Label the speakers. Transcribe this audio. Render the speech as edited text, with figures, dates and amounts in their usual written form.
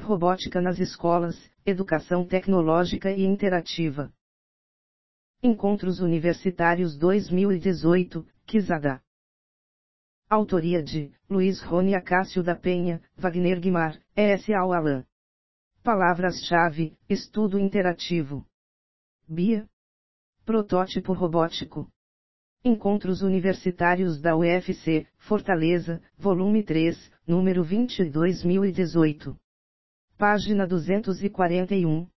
Speaker 1: Robótica nas escolas, educação tecnológica e interativa. Encontros Universitários 2018, Quizada. Autoria de Luiz Rony Acácio da Penha, Wagner Guimar, E.S. Alain. Palavras-chave: estudo interativo. BIA. Protótipo robótico. Encontros Universitários da UFC, Fortaleza, volume 3, número 20, 2018. Página 241.